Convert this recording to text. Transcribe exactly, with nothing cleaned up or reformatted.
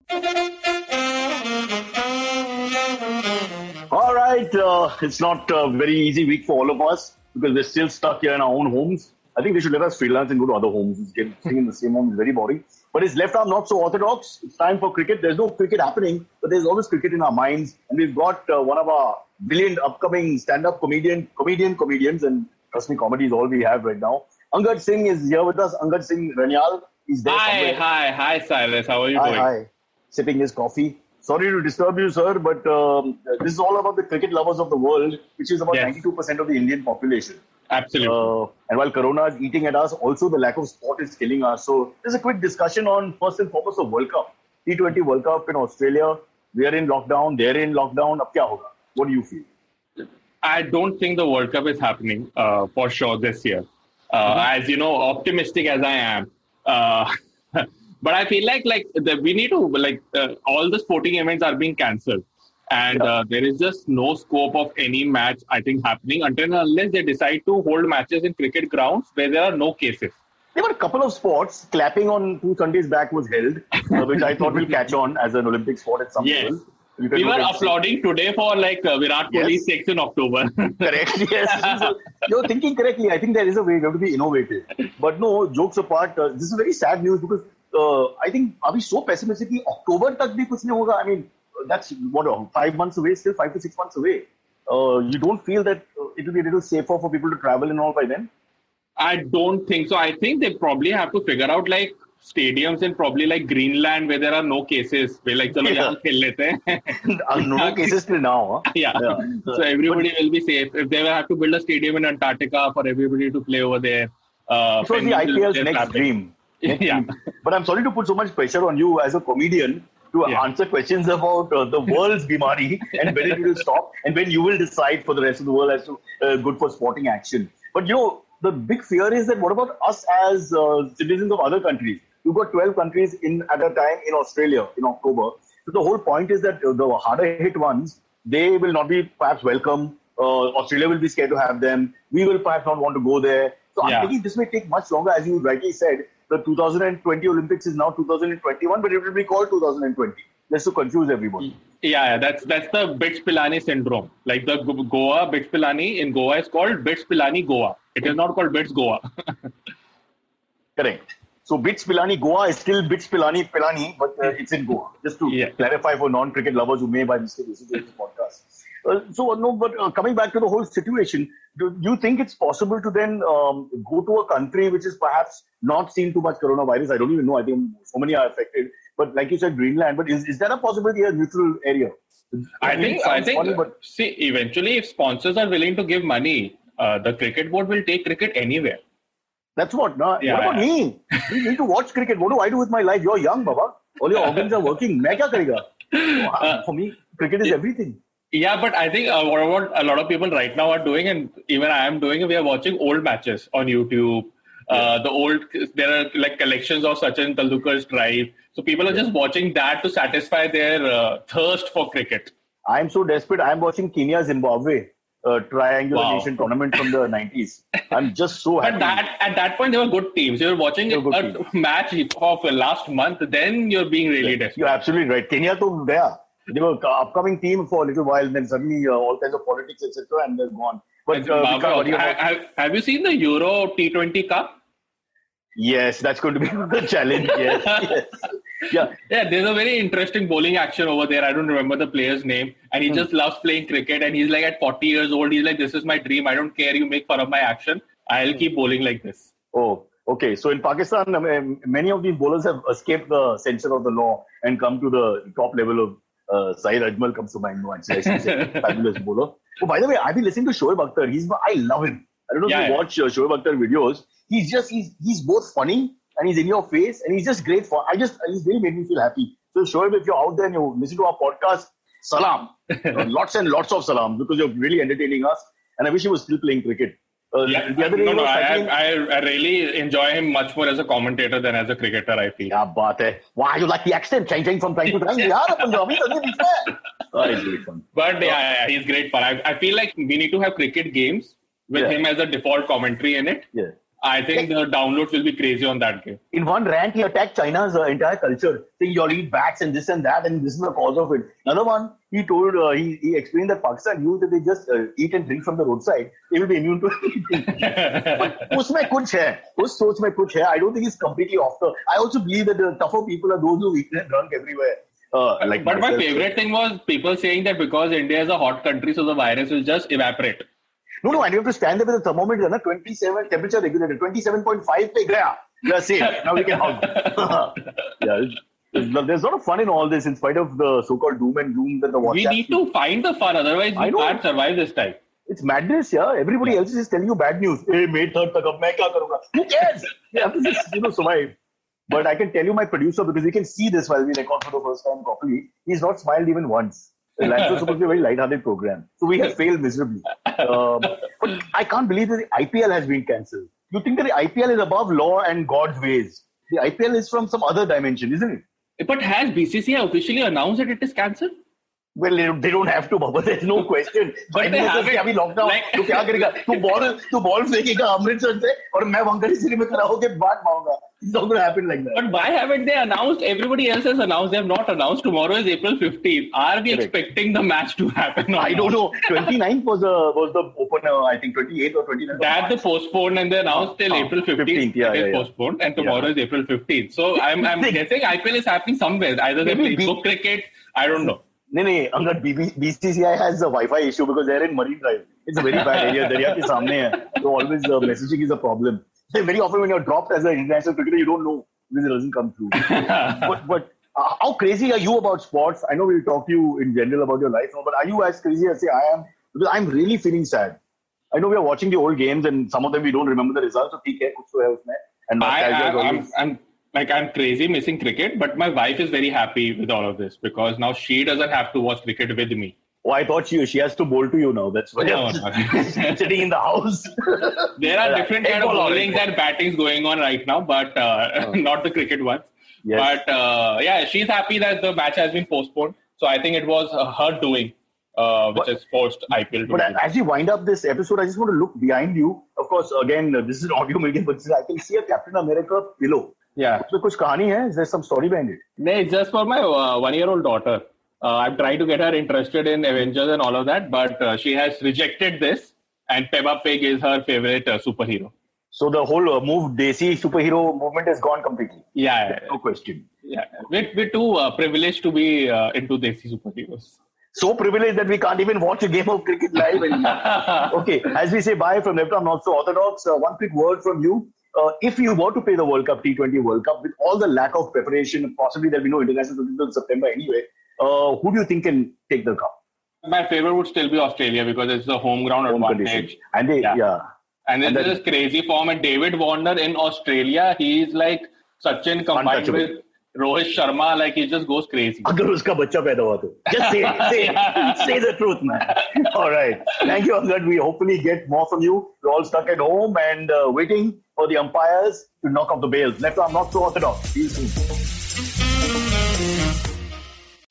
All right, uh, it's not a very easy week for all of us because we're still stuck here in our own homes. I think they should let us freelance and go to other homes. Staying in the same home is very boring. But his left arm not so orthodox. It's time for cricket. There's no cricket happening, but there's always cricket in our minds. And we've got uh, one of our brilliant upcoming stand-up comedian, comedian comedians, and trust me, comedy is all we have right now. Angad Singh is here with us. Angad Singh Ranyal. He's there Hi, somewhere. hi, hi, Silas. How are you Hi, doing? hi. Sipping his coffee. Sorry to disturb you, sir, but um, this is all about the cricket lovers of the world, which is about Yes. ninety-two percent of the Indian population. Absolutely. Uh, and while Corona is eating at us, also the lack of sport is killing us. So there's a quick discussion on first and foremost the World Cup. T twenty World Cup in Australia. We are in lockdown. They're in lockdown. Ab kya hoga? What do you feel? I don't think the World Cup is happening uh, for sure this year. Uh, Mhm. As you know, optimistic as I am. Uh, but I feel like like the, we need to, like, uh, all the sporting events are being cancelled. And Yeah. uh, there is just no scope of any match, I think, happening until and unless they decide to hold matches in cricket grounds where there are no cases. There were a couple of sports. Clapping on two Sundays back was held, uh, which I thought will catch on as an Olympic sport at some Yes. level. You can We look were and see- applauding today for like uh, Virat Kohli Yes. six in October. Correct. Yes. So, you're thinking correctly. I think there is a way. We have to be innovative. But no, jokes apart, uh, this is very sad news because uh, I think are we so pessimistic? कि October तक भी कुछ नहीं होगा. I mean, that's what uh, five months away, still five to six months away. Uh, you don't feel that uh, it will be a little safer for people to travel and all by then? I don't think so. I think they probably have to figure out like stadiums in probably like Greenland where there are no cases. Where like, chalo, Yeah. yahan khel lete hain. Uh, no, no cases till now. Huh? Yeah. Yeah. So everybody will be safe. If they will have to build a stadium in Antarctica for everybody to play over there. Uh, It was the penguins I will P L's be next clapping. dream. Next Yeah. dream. But I'm sorry to put so much pressure on you as a comedian to Yeah. answer questions about uh, the world's bimari and when it will stop and when you will decide for the rest of the world as to uh, good for sporting action. But you know, the big fear is that what about us as uh, citizens of other countries? You've got twelve countries in at a time in Australia in October. So the whole point is that uh, the harder hit ones, they will not be perhaps welcome. Uh, Australia will be scared to have them. We will perhaps not want to go there. So I'm Yeah. thinking this may take much longer. As you rightly said, the two thousand twenty Olympics is now two thousand twenty-one, but it will be called two thousand twenty. Just to confuse everybody. Yeah, yeah, that's that's the Bits Pilani syndrome. Like the Go- Goa Bits Pilani in Goa is called Bits Pilani Goa. It is not called Bits Goa. Correct. So Bits Pilani Goa is still Bits Pilani Pilani, but uh, it's in Goa. Just to Yeah. clarify for non-cricket lovers who may by mistake listen to this podcast. Uh, so no, but uh, coming back to the whole situation, do you think it's possible to then um, go to a country which is perhaps not seen too much coronavirus? I don't even know. I think so many are affected. But like you said, Greenland. But is, is there a possibility a neutral area? I mean, think it I sounds think funny, but see, eventually if sponsors are willing to give money, uh, the cricket board will take cricket anywhere. that's what. No? Yeah, what about yeah. me? We need to watch cricket. What do I do with my life? You're young, Baba. All your organs are working. मैं क्या करेगा? So, Uh, for me, cricket is everything. Yeah, but I think uh, what, what a lot of people right now are doing, and even I am doing, we are watching old matches on YouTube. Uh, the old, there are like collections of Sachin Tendulkar's drive. So people are just watching that to satisfy their uh, thirst for cricket. I'm so desperate. I'm watching Kenya Zimbabwe uh, triangular Wow. nation tournament from the nineties. I'm just so happy. But that at that point, they were good teams. You were watching They were a good match of last month, then you're being really desperate. You're absolutely right. Kenya to there. They were upcoming team for a little while, and then suddenly uh, all kinds of politics, et cetera, and they're gone. But And uh, we Zimbabwe can't worry also. about- have, have you seen the Euro T twenty Cup? yes, that's going to be the challenge. Yes, yes. Yeah, Yeah, there's a very interesting bowling action over there. I don't remember the player's name. And he Hmm. just loves playing cricket. And he's like at forty years old. He's like, this is my dream. I don't care. You make fun of my action. I'll keep bowling like this. Oh, okay. So in Pakistan, I mean, many of these bowlers have escaped the censure of the law and come to the top level of uh, Saeed Ajmal comes to mind. No, actually, I should say fabulous bowler. Oh, by the way, I've been listening to Shoaib Akhtar. He's I love him. I don't know Yeah, if you yeah. watch uh, Shoaib Akhtar videos. He's just he's he's both funny and he's in your face and he's just great fun. I just he's really made me feel happy. So Shoaib, if you're out there and you listen to our podcast, salam, You know, lots and lots of salam because you're really entertaining us. And I wish he was still playing cricket. Uh, Yeah, the other day no, he no, was I, cycling. I, I really enjoy him much more as a commentator than as a cricketer, I feel. क्या बात है? Why you like the accent changing from time to time? यार पंजाबी तो नहीं दिखता है. Oh, it's great fun. But yeah, yeah, he's great fun. I, I feel like we need to have cricket games with Yeah. him as a default commentary in it. Yeah. I think the downloads will be crazy on that game. In one rant, he attacked China's uh, entire culture, saying you all eat bats and this and that, and this is the cause of it. Another one, he told, uh, he, he explained that Pakistan knew that they just uh, eat and drink from the roadside, they will be immune to anything. But usme kuch hai, us soch mein kuch hai. I don't think he's completely off the. I also believe that the tougher people are those who eat and drunk everywhere. Uh, like but myself. My favorite thing was people saying that because India is a hot country, so the virus will just evaporate. No, no, and you have to stand there with a thermometer, na, twenty-seven, temperature regulator, twenty-seven point five pe gaya. You are safe. Now we can hug. Yeah, it's, it's, there's a lot of fun in all this, in spite of the so-called doom and gloom that the WhatsApp. We need to find the fun, otherwise we can't survive this time. It's madness, yeah. Everybody yeah. else is telling you bad news. Hey, May third tak ab main kya karunga? Who cares? You have to just, you know, survive. But I can tell you my producer, because we can see this while we record for the first time properly, he's not smiled even once. The Lancho is supposed to be a very light-hearted program. So we have failed miserably. Um, but I can't believe that the I P L has been cancelled. You think that the I P L is above law and God's ways. The I P L is from some other dimension, isn't it? But has B C C I officially announced that it is cancelled? Well, they don't have to, Baba. There's no question. But they have it. अभी lockdown Like... तो क्या करेगा? तू ball तू ball फेंकेगा Amritsar से और मैं वंगरी city में खड़ा होके बात मारूंगा. It's not going to happen like that. But why haven't they announced? Everybody else has announced. They have not announced. Tomorrow is April fifteenth. Are we Correct. expecting the match to happen? I don't know. twenty-ninth was the was the opener. I think twenty-eighth or twenty-ninth. That they postponed and they announced till oh, April fifteenth. fifteenth yeah, it is yeah, postponed yeah. and tomorrow yeah. is April fifteenth. So I'm I'm guessing I P L is happening somewhere. Either they play book cricket. I don't know. No, no, Angad, B C C I has a Wi-Fi issue because they're in Marine Drive. It's a very bad area. Darya ke samne hai. So always uh, messaging is a problem. Very often when you're dropped as an international cricketer, you don't know because it doesn't come through. but but uh, how crazy are you about sports? I know we'll talk to you in general about your life now, but are you as crazy as say I am? Because I'm really feeling sad. I know we are watching the old games and some of them we don't remember the results. So theek hai, kuch to hai usme. And I, I, I'm, I'm like I'm crazy missing cricket, but my wife is very happy with all of this because now she doesn't have to watch cricket with me. Oh, I thought she she has to bowl to you now. That's why no, no. Sitting in the house. There are different kind of bowlings and battings going on right now, but uh, oh. not the cricket ones. Yes. But uh, yeah, she's happy that the match has been postponed. So I think it was uh, her doing, uh, which has forced I P L to But do as we wind up this episode, I just want to look behind you. Of course, again, uh, this is an audio medium, but I can see a Captain America pillow. Yeah. So, kuch kahani hai? Is there some story behind it? No, it's just for my uh, one-year-old daughter. Uh, I'm trying to get her interested in Avengers and all of that, but uh, she has rejected this. And Peppa Pig is her favorite uh, superhero. So the whole uh, move Desi superhero movement has gone completely. Yeah, yeah no question. Yeah, we're, we're too uh, privileged to be uh, into Desi superheroes. So privileged that we can't even watch a game of cricket live anymore. Okay, as we say bye from Left Arm Not So Orthodox, uh, one quick word from you. Uh, if you were to play the World Cup, T twenty World Cup, with all the lack of preparation, possibly there'll be no international until September anyway, uh, who do you think can take the cup? My favorite would still be Australia because it's the home ground home advantage. Condition. And they, yeah. yeah. And then there's this crazy form. And David Warner in Australia, he's like Sachin combined with Rohit Sharma. Like he just goes crazy. Agar uska bacha paida hua to. Just say it. Say it. Say the truth, man. All right. Thank you, Angad. We hopefully get more from you. We're all stuck at home and uh, waiting for the umpires to knock off the bails. Left Arm Not So Orthodox. See you soon.